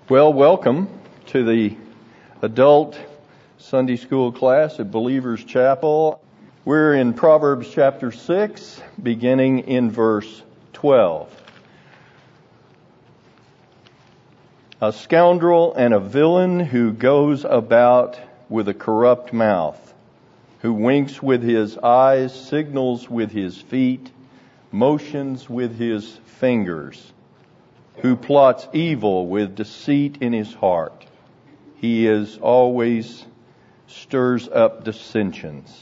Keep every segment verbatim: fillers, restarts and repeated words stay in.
Well, welcome to the adult Sunday school class at Believers Chapel. We're in Proverbs chapter six, beginning in verse twelve. A scoundrel and a villain who goes about with a corrupt mouth, who winks with his eyes, signals with his feet, motions with his fingers, who plots evil with deceit in his heart. He is always stirs up dissensions.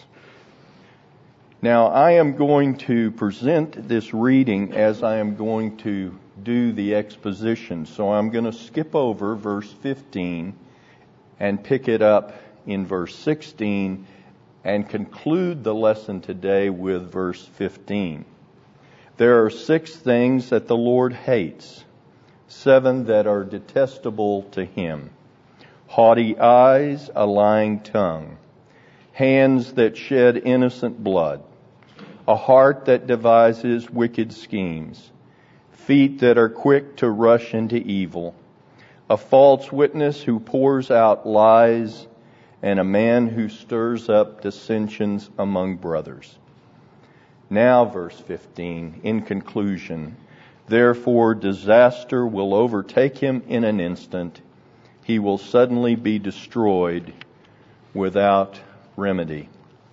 Now, I am going to present this reading as I am going to do the exposition. So I'm going to skip over verse fifteen and pick it up in verse sixteen and conclude the lesson today with verse fifteen. There are six things that the Lord hates, seven that are detestable to him: haughty eyes, a lying tongue, hands that shed innocent blood, a heart that devises wicked schemes, feet that are quick to rush into evil, a false witness who pours out lies, and a man who stirs up dissensions among brothers. Now, verse fifteen, in conclusion, therefore disaster will overtake him in an instant. He will suddenly be destroyed without remedy.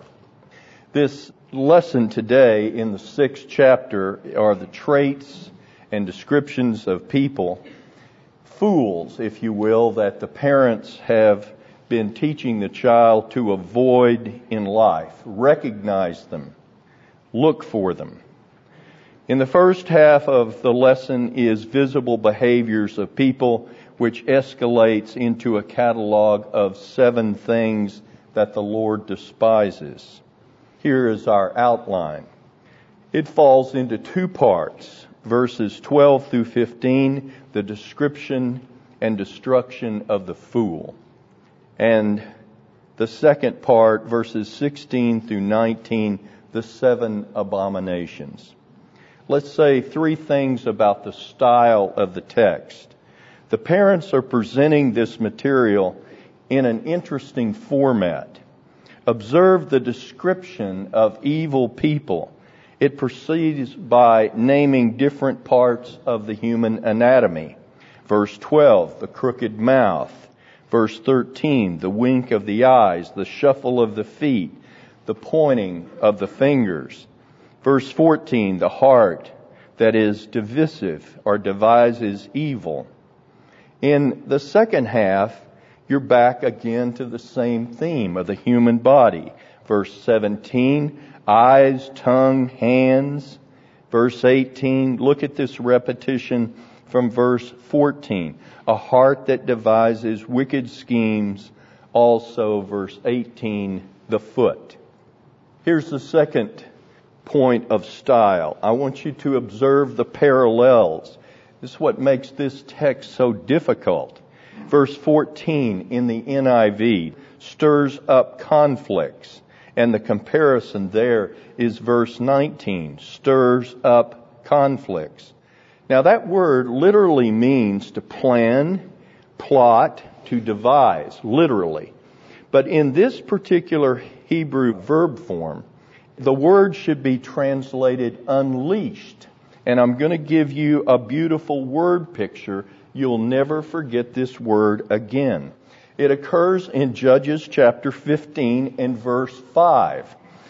This lesson today in the sixth chapter are the traits and descriptions of people, fools, if you will, that the parents have been teaching the child to avoid in life. Recognize them. Look for them. In the first half of the lesson is visible behaviors of people, which escalates into a catalog of seven things that the Lord despises. Here is our outline. It falls into two parts. Verses twelve through fifteen, the description and destruction of the fool. And the second part, verses sixteen through nineteen, the seven abominations. Let's say three things about the style of the text. The parents are presenting this material in an interesting format. Observe the description of evil people. It proceeds by naming different parts of the human anatomy. Verse twelve, the crooked mouth. Verse thirteen, the wink of the eyes, the shuffle of the feet, the pointing of the fingers. Verse fourteen, the heart that is divisive or devises evil. In the second half, you're back again to the same theme of the human body. Verse seventeen, eyes, tongue, hands. Verse eighteen, look at this repetition from verse fourteen. A heart that devises wicked schemes. Also, verse eighteen, the foot. Here's the second point of style. I want you to observe the parallels. This is what makes this text so difficult. Verse fourteen in the N I V stirs up conflicts. And the comparison there is verse nineteen, stirs up conflicts. Now that word literally means to plan, plot, to devise, literally. But in this particular Hebrew verb form, the word should be translated unleashed. And I'm going to give you a beautiful word picture. You'll never forget this word again. It occurs in Judges chapter fifteen and verse five.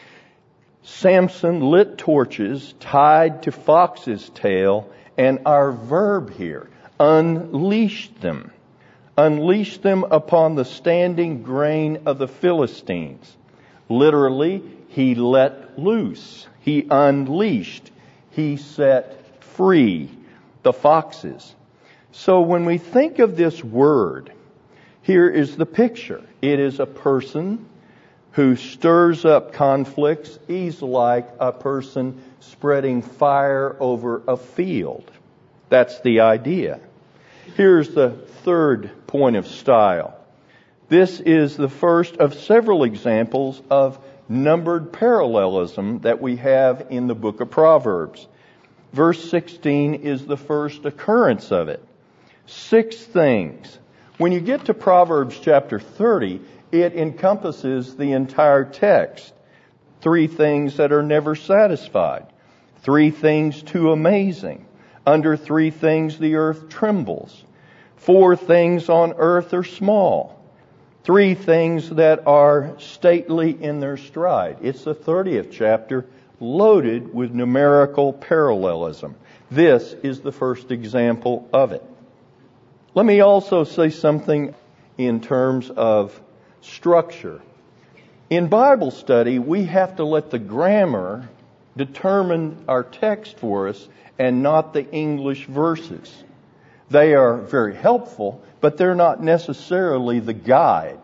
Samson lit torches tied to fox's tail, and our verb here, unleashed them. Unleashed them upon the standing grain of the Philistines. Literally, he let loose. He unleashed. He set free the foxes. So when we think of this word, here is the picture. It is a person who stirs up conflicts. He's like a person spreading fire over a field. That's the idea. Here's the third point of style. This is the first of several examples of numbered parallelism that we have in the book of Proverbs. Verse sixteen is the first occurrence of it. Six things. When you get to Proverbs chapter thirty, it encompasses the entire text. Three things that are never satisfied. Three things too amazing. Under three things the earth trembles. Four things on earth are small. Three things that are stately in their stride. It's the thirtieth chapter, loaded with numerical parallelism. This is the first example of it. Let me also say something in terms of structure. In Bible study, we have to let the grammar determine our text for us and not the English verses. They are very helpful, but they're not necessarily the guide.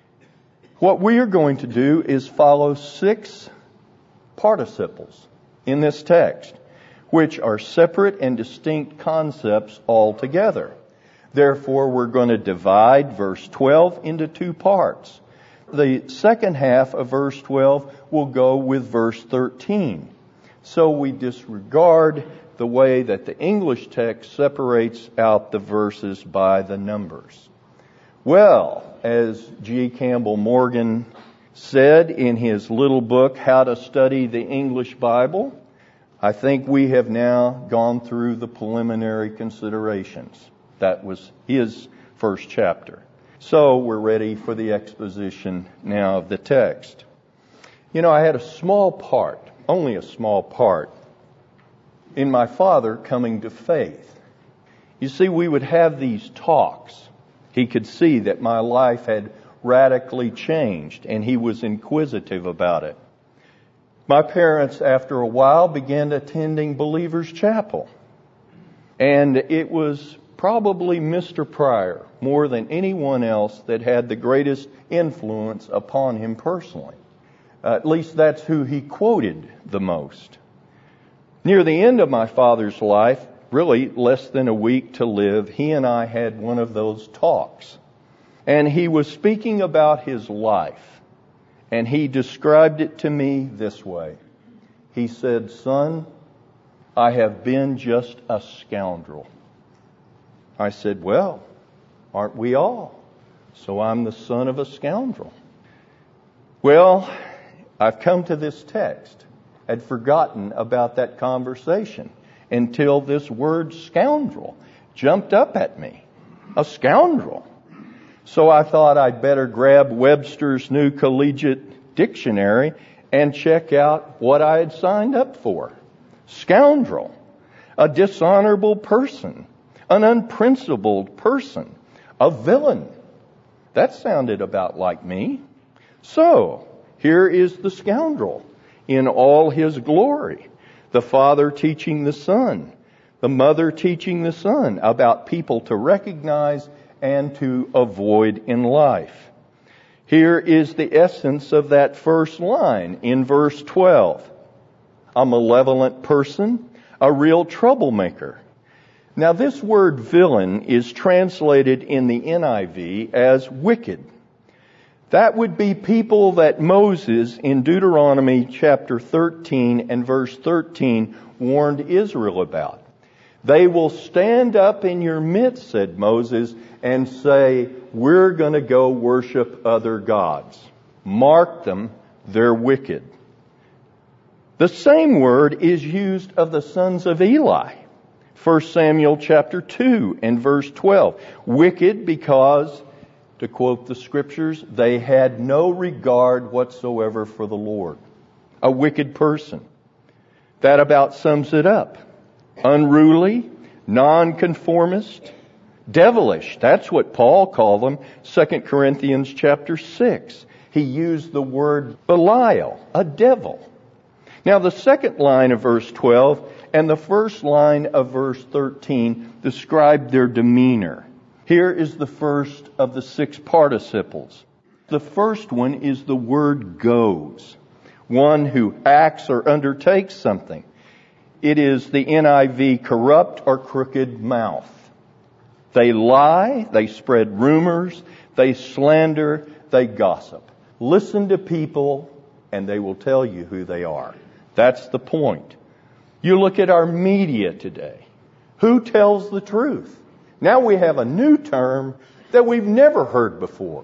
What we are going to do is follow six participles in this text, which are separate and distinct concepts altogether. Therefore, we're going to divide verse twelve into two parts. The second half of verse twelve will go with verse thirteen. So we disregard the way that the English text separates out the verses by the numbers. Well, as G. Campbell Morgan said in his little book, How to Study the English Bible, I think we have now gone through the preliminary considerations. That was his first chapter. So we're ready for the exposition now of the text. You know, I had a small part, only a small part, in my father coming to faith. You see, we would have these talks. He could see that my life had radically changed, and he was inquisitive about it. My parents, after a while, began attending Believer's Chapel. And it was probably Mister Pryor, more than anyone else, that had the greatest influence upon him personally. Uh, at least that's who he quoted the most. Near the end of my father's life, really less than a week to live, he and I had one of those talks. And he was speaking about his life. And he described it to me this way. He said, "Son, I have been just a scoundrel." I said, "Well, aren't we all? So I'm the son of a scoundrel." Well, I've come to this text. I'd forgotten about that conversation until this word scoundrel jumped up at me. A scoundrel. So I thought I'd better grab Webster's New Collegiate Dictionary and check out what I had signed up for. Scoundrel. A dishonorable person. An unprincipled person. A villain. That sounded about like me. So, here is the scoundrel in all his glory. The father teaching the son. The mother teaching the son about people to recognize and to avoid in life. Here is the essence of that first line in verse twelve. A malevolent person, a real troublemaker. Now this word villain is translated in the N I V as wicked. That would be people that Moses in Deuteronomy chapter thirteen and verse thirteen warned Israel about. They will stand up in your midst, said Moses, and say, we're going to go worship other gods. Mark them, they're wicked. The same word is used of the sons of Eli. First Samuel chapter two and verse twelve. Wicked because, to quote the scriptures, they had no regard whatsoever for the Lord. A wicked person. That about sums it up. Unruly, nonconformist, devilish. That's what Paul called them. Second Corinthians chapter six. He used the word Belial, a devil. Now the second line of verse twelve and the first line of verse thirteen describe their demeanor. Here is the first of the six participles. The first one is the word goes. One who acts or undertakes something. It is the N I V corrupt or crooked mouth. They lie, they spread rumors, they slander, they gossip. Listen to people and they will tell you who they are. That's the point. You look at our media today. Who tells the truth? Now we have a new term that we've never heard before.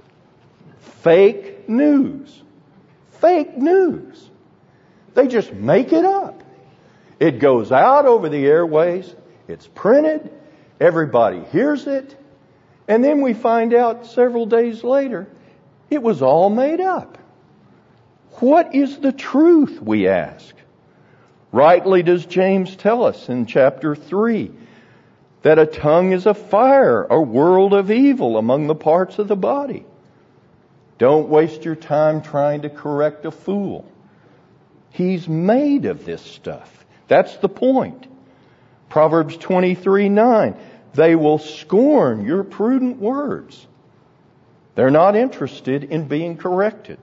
Fake news. Fake news. They just make it up. It goes out over the airways. It's printed. Everybody hears it. And then we find out several days later, it was all made up. What is the truth, we ask? Rightly does James tell us in chapter three that a tongue is a fire, a world of evil among the parts of the body. Don't waste your time trying to correct a fool. He's made of this stuff. That's the point. Proverbs twenty-three nine. They will scorn your prudent words. They're not interested in being corrected.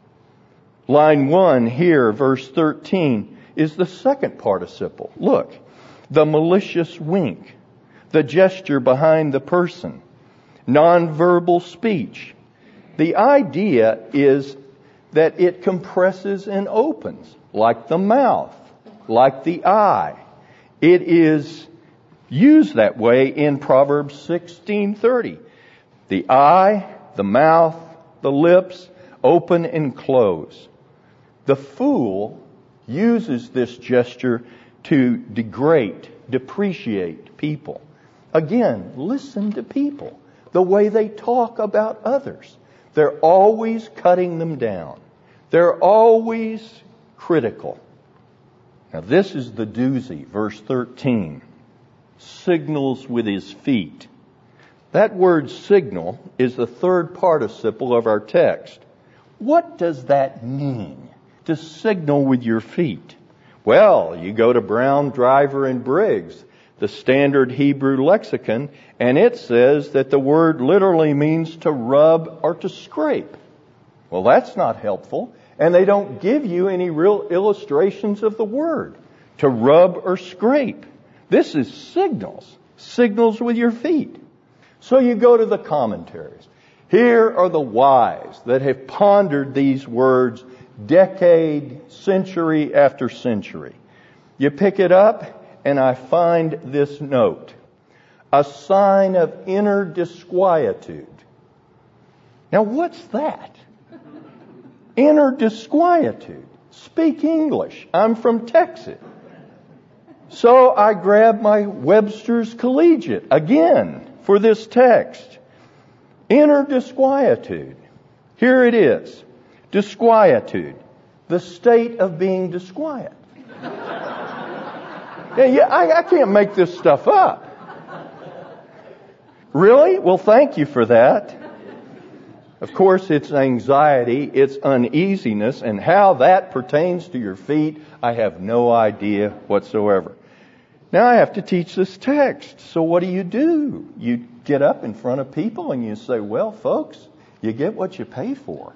Line one here, verse thirteen, is the second participle. Look, the malicious wink, the gesture behind the person, nonverbal speech. The idea is that it compresses and opens, like the mouth, like the eye. It is used that way in Proverbs sixteen thirty. The eye, the mouth, the lips, open and close. The fool uses this gesture to degrade, depreciate people. Again, listen to people. The way they talk about others. They're always cutting them down. They're always critical. Now this is the doozy, verse thirteen. Signals with his feet. That word signal is the third participle of our text. What does that mean, to signal with your feet? Well, you go to Brown, Driver, and Briggs, the standard Hebrew lexicon, and it says that the word literally means to rub or to scrape. Well, that's not helpful, and they don't give you any real illustrations of the word, to rub or scrape. This is signals, signals with your feet. So you go to the commentaries. Here are the wise that have pondered these words decade, century after century. You pick it up, and I find this note. A sign of inner disquietude. Now what's that? Inner disquietude. Speak English. I'm from Texas. So I grab my Webster's Collegiate again for this text. Inner disquietude. Here it is. Disquietude. The state of being disquiet. Yeah, yeah, I, I can't make this stuff up. Really? Well, thank you for that. Of course, it's anxiety, it's uneasiness, and how that pertains to your feet, I have no idea whatsoever. Now I have to teach this text. So what do you do? You get up in front of people and you say, well, folks, you get what you pay for.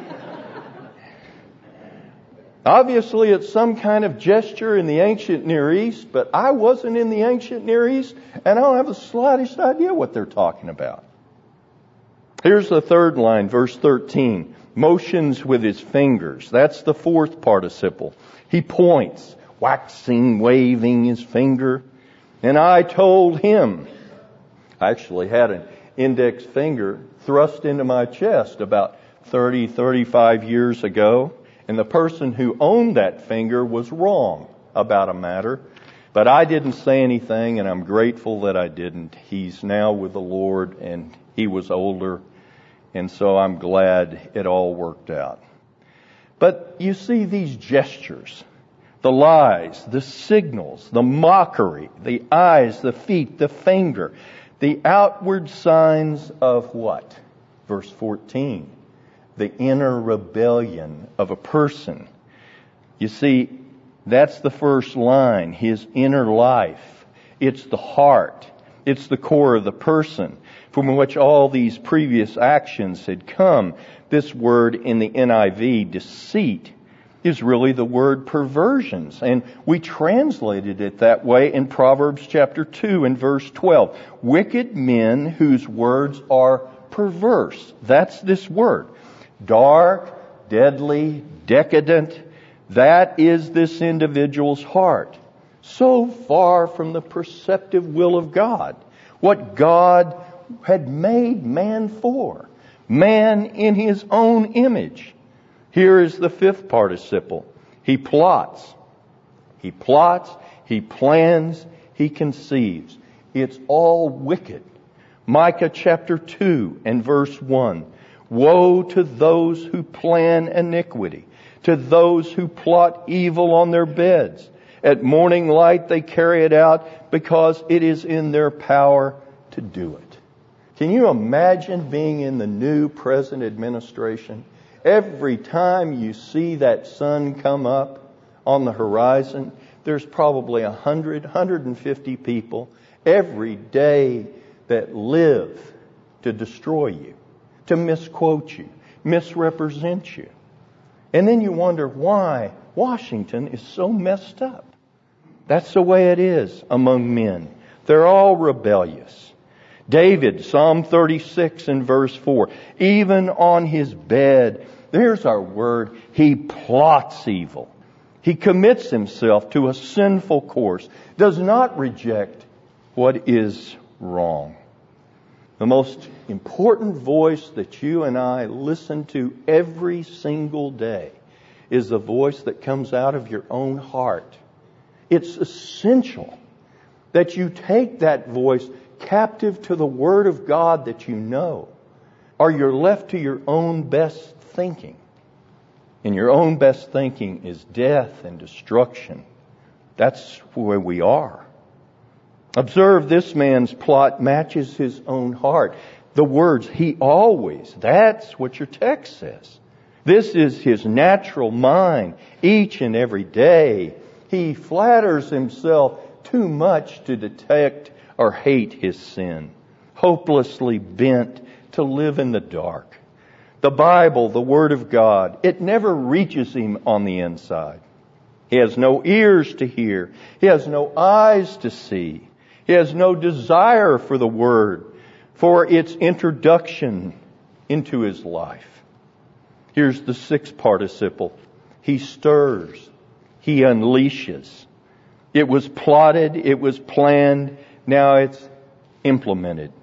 Obviously, it's some kind of gesture in the ancient Near East, but I wasn't in the ancient Near East, and I don't have the slightest idea what they're talking about. Here's the third line, verse thirteen. Motions with his fingers. That's the fourth participle. He points, waxing, waving his finger. And I told him, I actually had an index finger thrust into my chest about thirty, thirty-five years ago. And the person who owned that finger was wrong about a matter. But I didn't say anything, and I'm grateful that I didn't. He's now with the Lord, and he was older. And so I'm glad it all worked out. But you see these gestures, the lies, the signals, the mockery, the eyes, the feet, the finger, the outward signs of what? Verse fourteen. The inner rebellion of a person. You see, that's the first line, his inner life. It's the heart. It's the core of the person from which all these previous actions had come. This word in the N I V, deceit, is really the word perversions. And we translated it that way in Proverbs chapter two and verse twelve. Wicked men whose words are perverse. That's this word. Dark, deadly, decadent. That is this individual's heart. So far from the perceptive will of God. what God had made man for. Man in his own image. Here is the fifth participle. He plots. He plots, he plans, he conceives. It's all wicked. Micah chapter two and verse one. Woe to those who plan iniquity, to those who plot evil on their beds. At morning light they carry it out because it is in their power to do it. Can you imagine being in the new present administration? Every time you see that sun come up on the horizon, there's probably one hundred, one hundred fifty people every day that live to destroy you, to misquote you, misrepresent you. And then you wonder why Washington is so messed up. That's the way it is among men. They're all rebellious. David, Psalm thirty-six and verse four, even on his bed, there's our word, he plots evil. He commits himself to a sinful course, does not reject what is wrong. The most important voice that you and I listen to every single day is the voice that comes out of your own heart. It's essential that you take that voice captive to the Word of God that you know, or you're left to your own best thinking. And your own best thinking is death and destruction. That's where we are. Observe, this man's plot matches his own heart. The words, he always, that's what your text says. This is his natural mind each and every day. He flatters himself too much to detect or hate his sin, hopelessly bent to live in the dark. The Bible, the Word of God, it never reaches him on the inside. He has no ears to hear. He has no eyes to see. He has no desire for the Word, for its introduction into his life. Here's the sixth participle. He stirs. He unleashes. It was plotted. It was planned. Now it's implemented.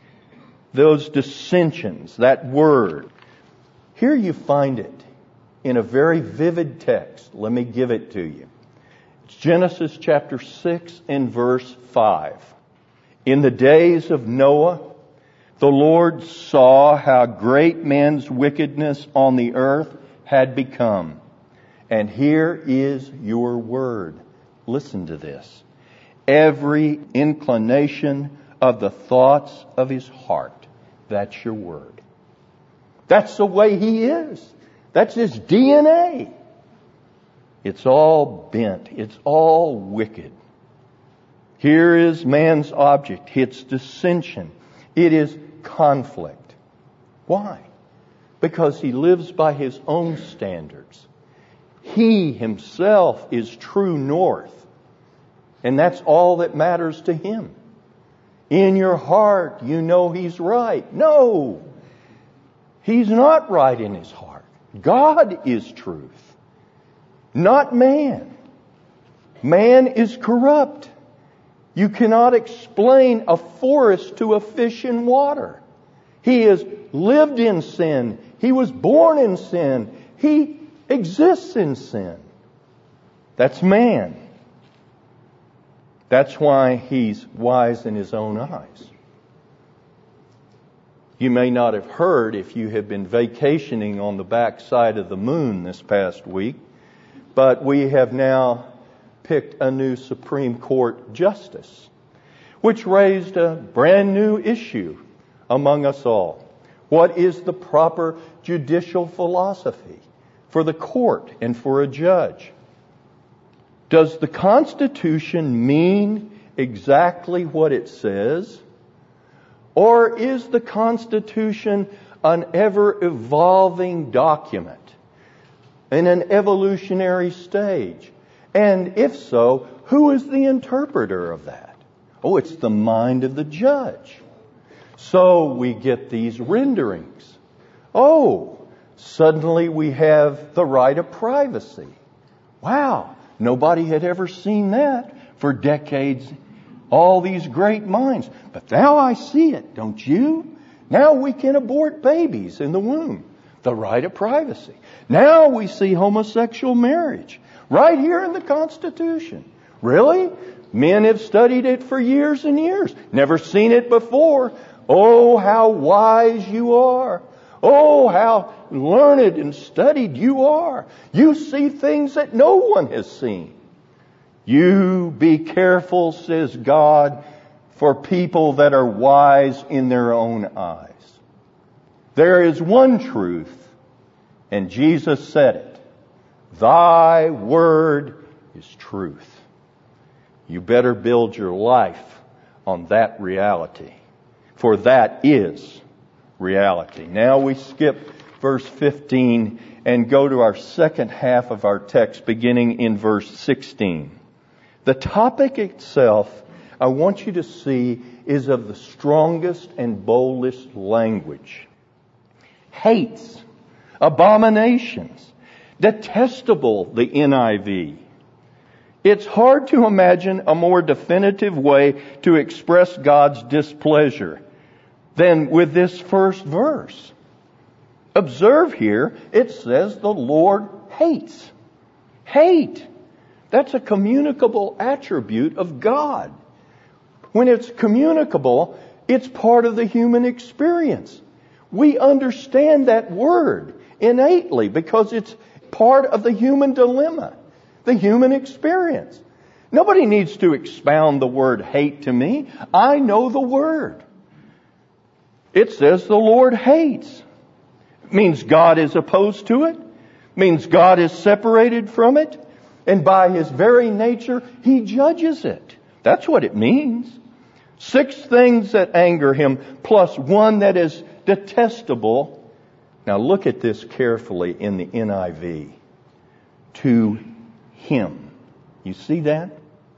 Those dissensions, that word. Here you find it in a very vivid text. Let me give it to you. It's Genesis chapter six and verse five. In the days of Noah, the Lord saw how great man's wickedness on the earth had become. And here is your word. Listen to this. Every inclination of the thoughts of his heart. That's your word. That's the way he is. That's his D N A. It's all bent. It's all wicked. Here is man's object. It's dissension. It is conflict. Why? Because he lives by his own standards. He himself is true north. And that's all that matters to him. In your heart, you know he's right. No, he's not right in his heart. God is truth, not man. Man is corrupt. You cannot explain a forest to a fish in water. He has lived in sin. He was born in sin. He exists in sin. That's man. That's why he's wise in his own eyes. You may not have heard if you have been vacationing on the backside of the moon this past week, but we have now picked a new Supreme Court justice, which raised a brand new issue among us all. What is the proper judicial philosophy for the court and for a judge? Does the Constitution mean exactly what it says? Or is the Constitution an ever-evolving document in an evolutionary stage? And if so, who is the interpreter of that? Oh, it's the mind of the judge. So we get these renderings. Oh, suddenly we have the right of privacy. Wow, nobody had ever seen that for decades all these great minds. But now I see it, don't you? Now we can abort babies in the womb. The right of privacy. Now we see homosexual marriage. Right here in the Constitution. Really? Men have studied it for years and years. Never seen it before. Oh, how wise you are. Oh, how learned and studied you are. You see things that no one has seen. You be careful, says God, for people that are wise in their own eyes. There is one truth, and Jesus said it. Thy word is truth. You better build your life on that reality, for that is reality. Now we skip verse fifteen and go to our second half of our text, beginning in verse sixteen. The topic itself, I want you to see, is of the strongest and boldest language. Hates, abominations, detestable, the N I V. It's hard to imagine a more definitive way to express God's displeasure than with this first verse. Observe here, it says the Lord hates. Hate. That's a communicable attribute of God. When it's communicable, it's part of the human experience. We understand that word innately because it's part of the human dilemma, the human experience. Nobody needs to expound the word hate to me. I know the word. It says the Lord hates. It means God is opposed to it. It means God is separated from it. And by His very nature, He judges it. That's what it means. Six things that anger Him, plus one that is detestable. Now look at this carefully in the N I V. To Him. You see that?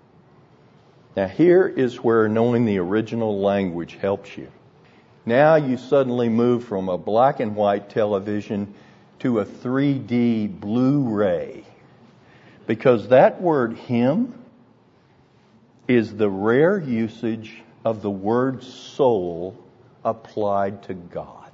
Now here is where knowing the original language helps you. Now you suddenly move from a black and white television to a three D Blu-ray. Because that word Him is the rare usage of the word soul applied to God.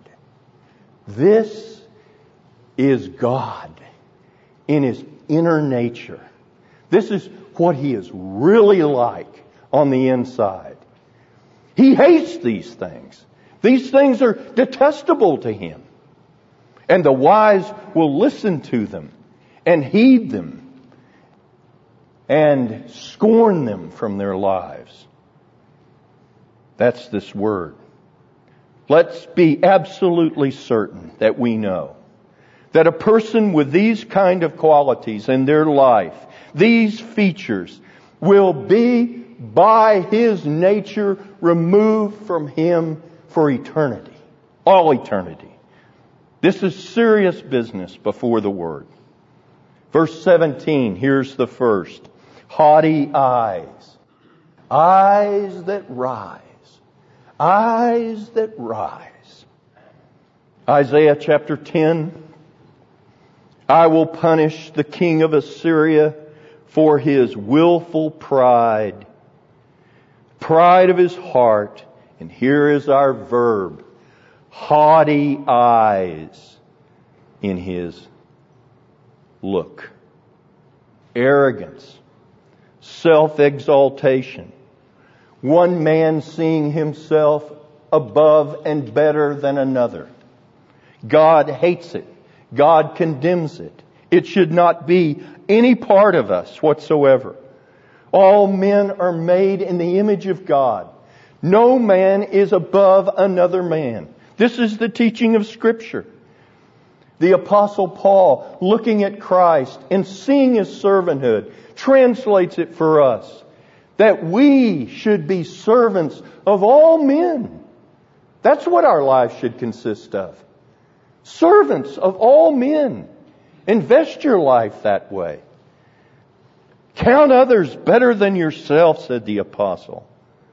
This is God in His inner nature. This is what He is really like on the inside. He hates these things. These things are detestable to Him. And the wise will listen to them and heed them and scorn them from their lives. That's this word. Let's be absolutely certain that we know that a person with these kind of qualities in their life, these features, will be by His nature removed from Him for eternity. All eternity. This is serious business before the Word. Verse seventeen, here's the first. Haughty eyes. Eyes that rise. Eyes that rise. Isaiah chapter ten. I will punish the king of Assyria for his willful pride. Pride of his heart. And here is our verb. Haughty eyes in his look. Arrogance. Self-exaltation. One man seeing himself above and better than another. God hates it. God condemns it. It should not be any part of us whatsoever. All men are made in the image of God. No man is above another man. This is the teaching of Scripture. The Apostle Paul, looking at Christ and seeing His servanthood, translates it for us. That we should be servants of all men. That's what our lives should consist of. Servants of all men. Invest your life that way. Count others better than yourself, said the apostle.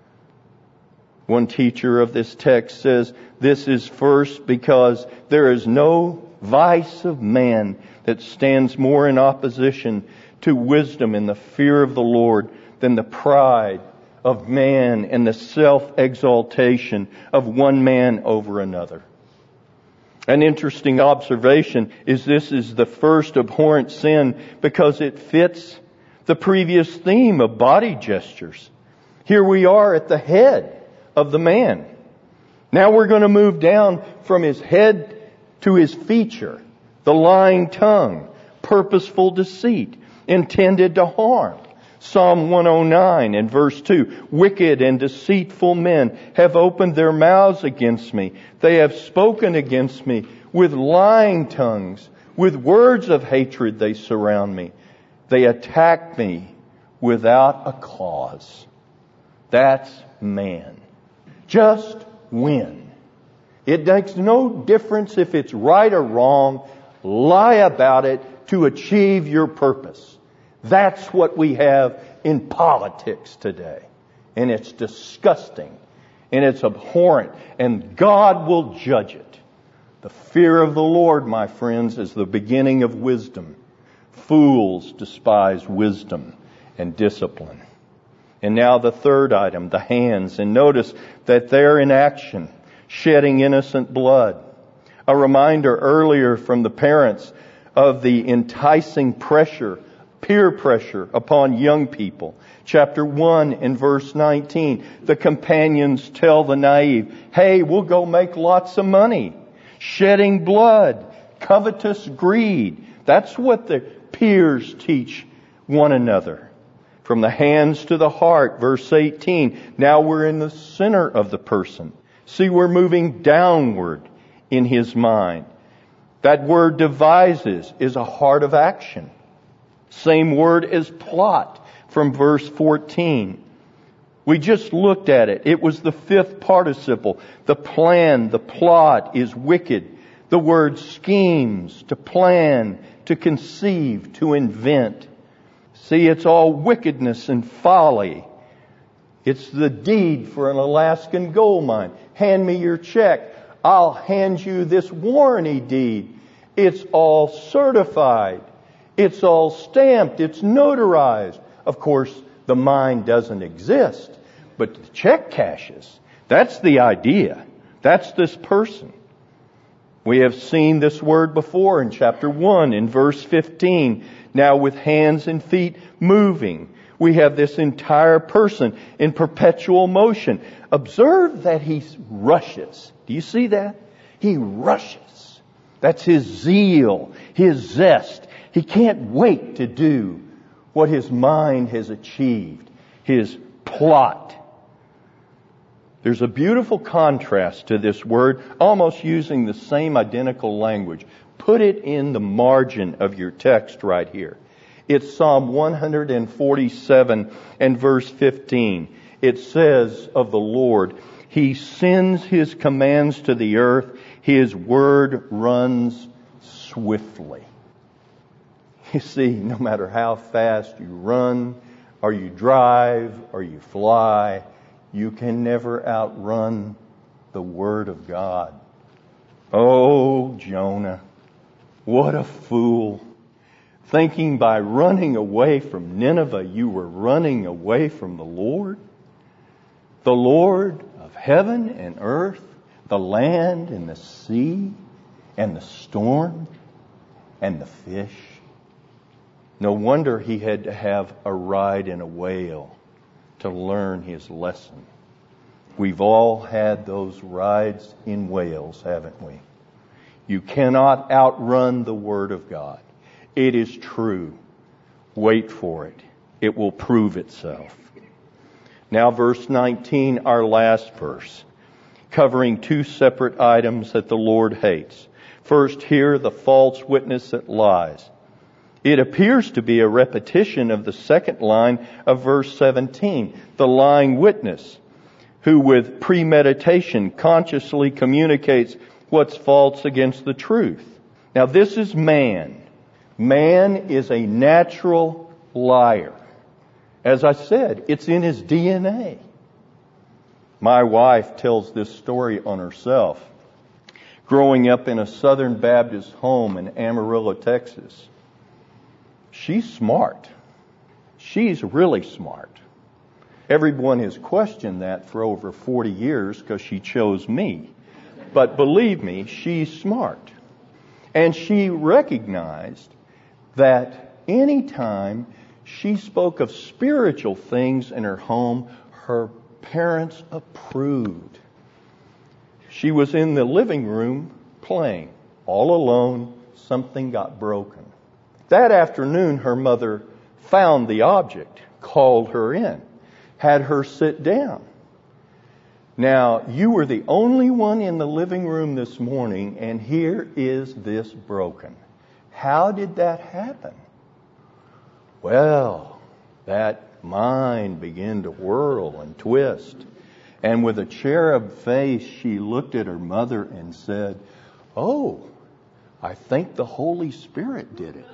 One teacher of this text says, this is first because there is no vice of man that stands more in opposition to wisdom and the fear of the Lord than the pride of man and the self-exaltation of one man over another. An interesting observation is this is the first abhorrent sin because it fits the previous theme of body gestures. Here we are at the head of the man. Now we're going to move down from his head to his feature, the lying tongue, purposeful deceit, intended to harm. Psalm one oh nine and verse two, wicked and deceitful men have opened their mouths against me. They have spoken against me with lying tongues. With words of hatred they surround me. They attack me without a cause. That's man. Just win. It makes no difference if it's right or wrong. Lie about it to achieve your purpose. That's what we have in politics today. And it's disgusting. And it's abhorrent. And God will judge it. The fear of the Lord, my friends, is the beginning of wisdom. Fools despise wisdom and discipline. And now the third item, the hands. And notice that they're in action, shedding innocent blood. A reminder earlier from the parents of the enticing pressure, peer pressure upon young people. Chapter one and verse nineteen. The companions tell the naive, hey, we'll go make lots of money. Shedding blood, covetous greed. That's what the peers teach one another. From the hands to the heart, verse eighteen. Now we're in the center of the person. See, we're moving downward in his mind. That word devises is a heart of action. Same word as plot from verse fourteen. We just looked at it. It was the fifth participle. The plan, the plot is wicked. The word schemes, to plan, to conceive, to invent. See, it's all wickedness and folly. It's the deed for an Alaskan gold mine. Hand me your check. I'll hand you this warranty deed. It's all certified. It's all stamped. It's notarized. Of course, the mine doesn't exist, but the check cashes. That's the idea. That's this person. We have seen this word before in chapter one in verse fifteen. Now with hands and feet moving. We have this entire person in perpetual motion. Observe that he rushes. Do you see that? He rushes. That's his zeal, his zest. He can't wait to do what his mind has achieved, his plot. There's a beautiful contrast to this word, almost using the same identical language. Put it in the margin of your text right here. It's Psalm one forty-seven and verse fifteen. It says of the Lord, He sends His commands to the earth. His word runs swiftly. You see, no matter how fast you run, or you drive, or you fly, you can never outrun the Word of God. Oh, Jonah, what a fool. Thinking by running away from Nineveh, you were running away from the Lord. The Lord of heaven and earth, the land and the sea, and the storm, and the fish. No wonder he had to have a ride in a whale to learn his lesson. We've all had those rides in whales, haven't we? You cannot outrun the Word of God. It is true. Wait for it. It will prove itself. Now verse nineteen, our last verse, covering two separate items that the Lord hates. First, here, the false witness that lies. It appears to be a repetition of the second line of verse seventeen, the lying witness, who with premeditation consciously communicates what's false against the truth. Now this is man. Man is a natural liar. As I said, it's in his D N A. My wife tells this story on herself. Growing up in a Southern Baptist home in Amarillo, Texas, she's smart. She's really smart. Everyone has questioned that for over forty years because she chose me. But believe me, she's smart. And she recognized that any time she spoke of spiritual things in her home, her parents approved. She was in the living room playing, all alone. Something got broken. That afternoon, her mother found the object, called her in, had her sit down. Now, you were the only one in the living room this morning, and here is this broken. How did that happen? Well, that mind began to whirl and twist. And with a cherub face, she looked at her mother and said, "Oh, I think the Holy Spirit did it."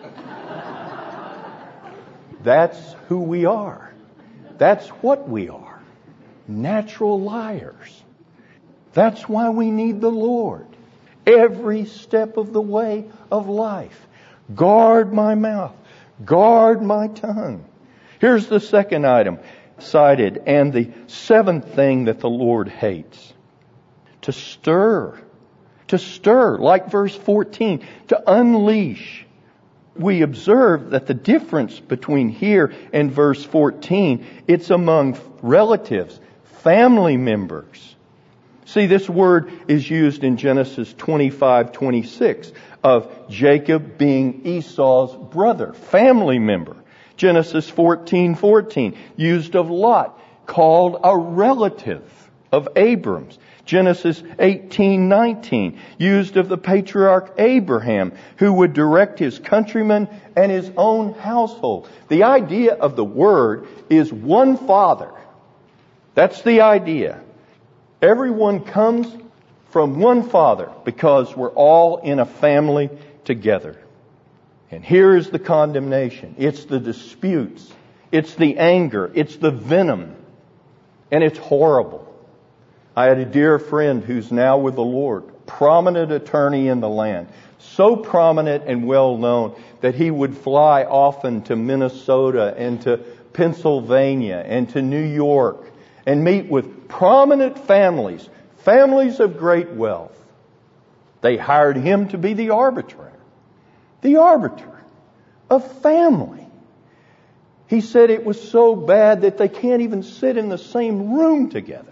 That's who we are. That's what we are. Natural liars. That's why we need the Lord. Every step of the way of life. Guard my mouth. Guard my tongue. Here's the second item cited, and the seventh thing that the Lord hates. To stir. To stir, like verse fourteen, to unleash. We observe that the difference between here and verse fourteen, it's among relatives, family members. See, this word is used in Genesis twenty-five twenty-six of Jacob being Esau's brother, family member. Genesis fourteen fourteen, used of Lot, called a relative of Abram's. Genesis eighteen nineteen, used of the patriarch Abraham, who would direct his countrymen and his own household. The idea of the word is one father. That's the idea. Everyone comes from one father because we're all in a family together. And here is the condemnation. It's the disputes. It's the anger. It's the venom. And it's horrible. I had a dear friend who's now with the Lord, prominent attorney in the land, so prominent and well known that he would fly often to Minnesota and to Pennsylvania and to New York and meet with prominent families, families of great wealth. They hired him to be the arbitrator, the arbiter of family. He said it was so bad that they can't even sit in the same room together.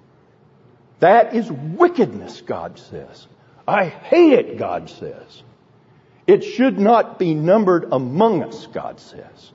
That is wickedness, God says. I hate it, God says. It should not be numbered among us, God says.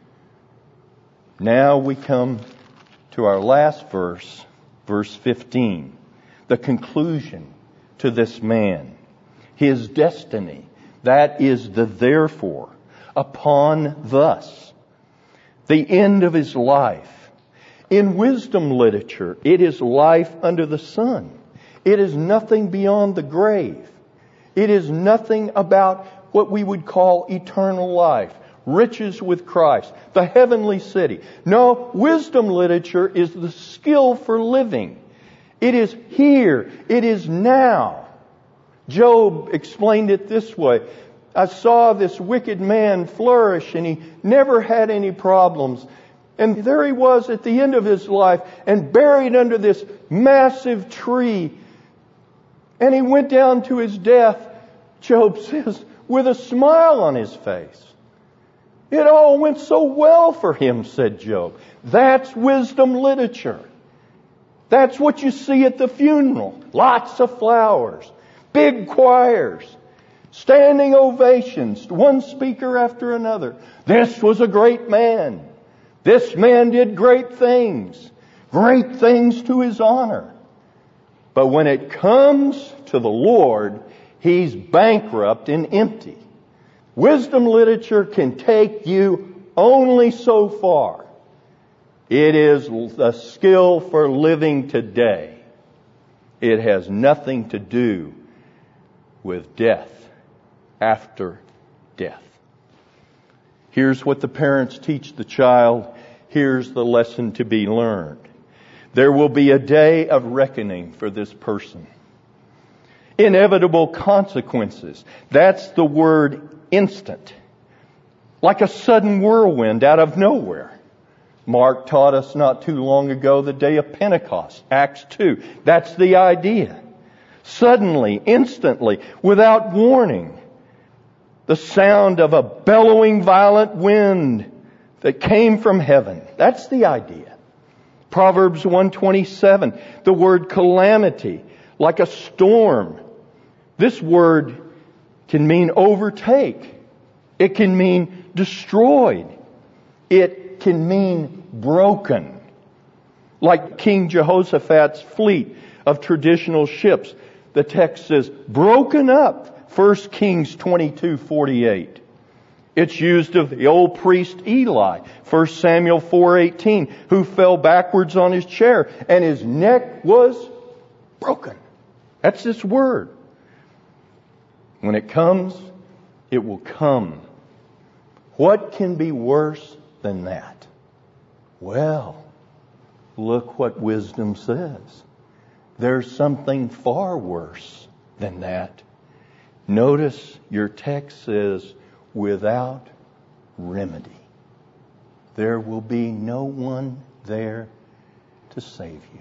Now we come to our last verse, verse fifteen. The conclusion to this man. His destiny. That is the therefore. Upon thus. The end of his life. In wisdom literature, it is life under the sun. It is nothing beyond the grave. It is nothing about what we would call eternal life, riches with Christ, the heavenly city. No, wisdom literature is the skill for living. It is here. It is now. Job explained it this way. I saw this wicked man flourish and he never had any problems. And there he was at the end of his life and buried under this massive tree. And he went down to his death, Job says, with a smile on his face. It all went so well for him, said Job. That's wisdom literature. That's what you see at the funeral. Lots of flowers, big choirs, standing ovations, one speaker after another. This was a great man. This man did great things, great things to his honor. But when it comes to the Lord, he's bankrupt and empty. Wisdom literature can take you only so far. It is a skill for living today. It has nothing to do with death after death. Here's what the parents teach the child. Here's the lesson to be learned. There will be a day of reckoning for this person. Inevitable consequences. That's the word instant. Like a sudden whirlwind out of nowhere. Mark taught us not too long ago the day of Pentecost, Acts two. That's the idea. Suddenly, instantly, without warning, the sound of a bellowing violent wind that came from heaven. That's the idea. Proverbs one twenty-seven, the word calamity, like a storm. This word can mean overtake. It can mean destroyed. It can mean broken. Like King Jehoshaphat's fleet of traditional ships. The text says, broken up. First Kings twenty-two forty-eight. It's used of the old priest Eli, First Samuel four eighteen, who fell backwards on his chair and his neck was broken. That's this word. When it comes, it will come. What can be worse than that? Well, look what wisdom says. There's something far worse than that. Notice your text says, without remedy. There will be no one there to save you.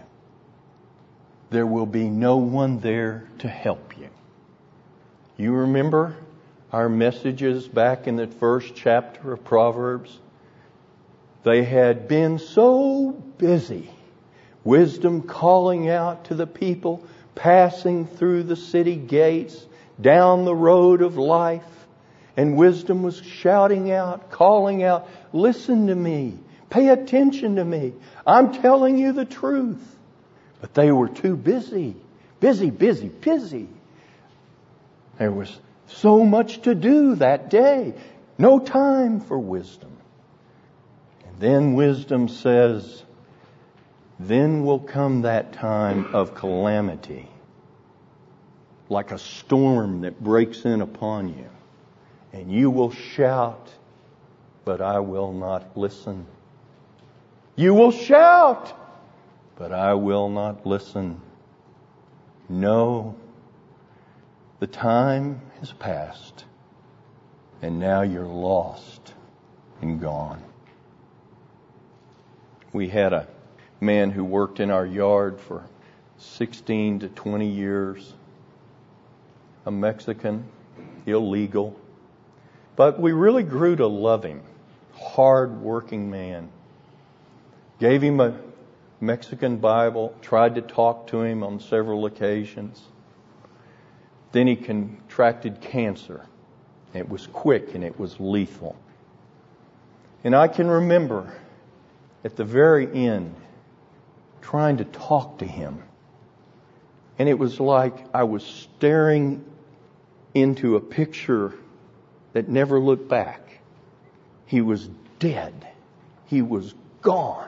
There will be no one there to help you. You remember our messages back in the first chapter of Proverbs? They had been so busy. Wisdom calling out to the people, passing through the city gates, down the road of life. And wisdom was shouting out, calling out, listen to me, pay attention to me. I'm telling you the truth. But they were too busy, busy, busy, busy. There was so much to do that day. No time for wisdom. And then wisdom says, then will come that time of calamity, like a storm that breaks in upon you. And you will shout, but I will not listen. You will shout, but I will not listen. No, the time has passed, and now you're lost and gone. We had a man who worked in our yard for sixteen to twenty years, a Mexican, illegal. But we really grew to love him. Hard-working man. Gave him a Mexican Bible. Tried to talk to him on several occasions. Then he contracted cancer. It was quick and it was lethal. And I can remember at the very end trying to talk to him. And it was like I was staring into a picture that never looked back. He was dead. He was gone.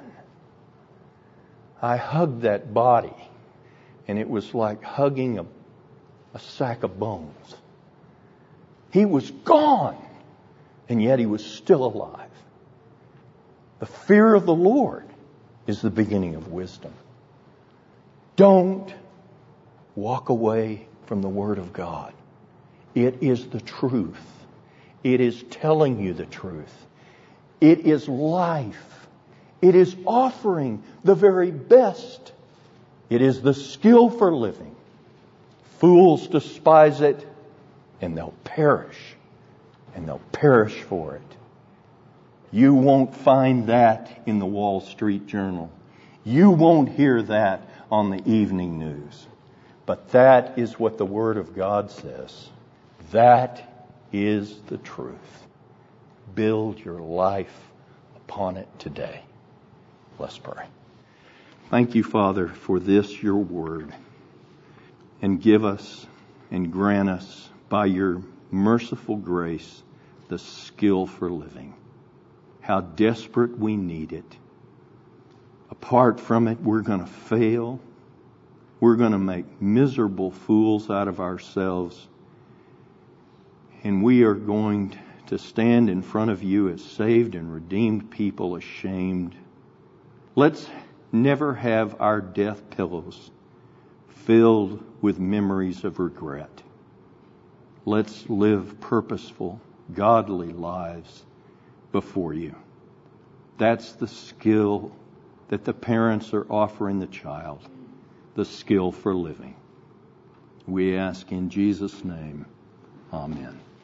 I hugged that body, and it was like hugging a, a sack of bones. He was gone, and yet he was still alive. The fear of the Lord is the beginning of wisdom. Don't walk away from the Word of God. It is the truth. It is telling you the truth. It is life. It is offering the very best. It is the skill for living. Fools despise it, and they'll perish. And they'll perish for it. You won't find that in the Wall Street Journal. You won't hear that on the evening news. But that is what the Word of God says. That is the truth. Build your life upon it today. Let's pray. Thank you, Father, for this, your word. And give us and grant us by your merciful grace the skill for living. How desperate we need it. Apart from it, we're going to fail. We're going to make miserable fools out of ourselves. And we are going to stand in front of you as saved and redeemed people ashamed. Let's never have our death pillows filled with memories of regret. Let's live purposeful, godly lives before you. That's the skill that the parents are offering the child, the skill for living. We ask in Jesus' name, amen.